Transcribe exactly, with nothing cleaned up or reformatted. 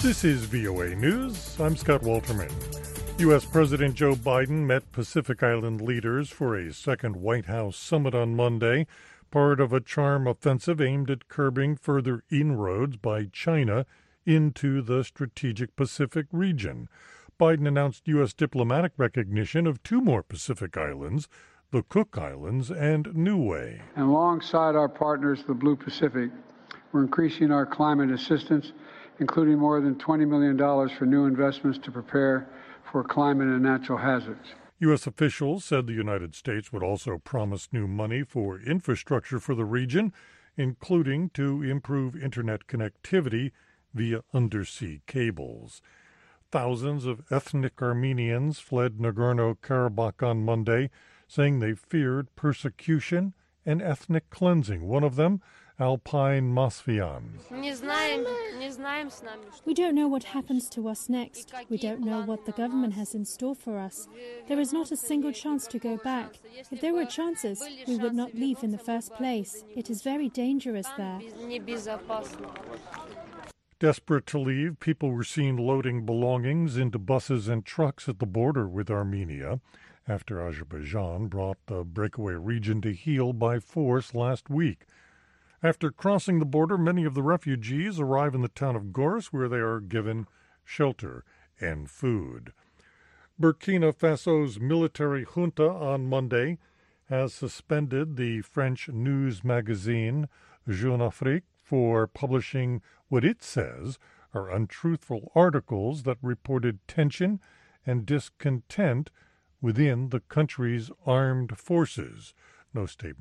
This is V O A News. I'm Scott Walterman. U S. President Joe Biden met Pacific Island leaders for a second White House summit on Monday, part of a charm offensive aimed at curbing further inroads by China into the strategic Pacific region. Biden announced U S diplomatic recognition of two more Pacific islands, the Cook Islands and Niue. And alongside our partners, the Blue Pacific, we're increasing our climate assistance, including more than twenty million dollars for new investments to prepare for climate and natural hazards. U S officials said the United States would also promise new money for infrastructure for the region, including to improve internet connectivity via undersea cables. Thousands of ethnic Armenians fled Nagorno-Karabakh on Monday, saying they feared persecution and ethnic cleansing. One of them, Alpine Masvian. We don't know what happens to us next. We don't know what the government has in store for us. There is not a single chance to go back. If there were chances, we would not leave in the first place. It is very dangerous there. Desperate to leave, people were seen loading belongings into buses and trucks at the border with Armenia after Azerbaijan brought the breakaway region to heel by force last week. After crossing the border, many of the refugees arrive in the town of Goris, where they are given shelter and food. Burkina Faso's military junta on Monday has suspended the French news magazine Jeune Afrique for publishing what it says are untruthful articles that reported tension and discontent within the country's armed forces. No statement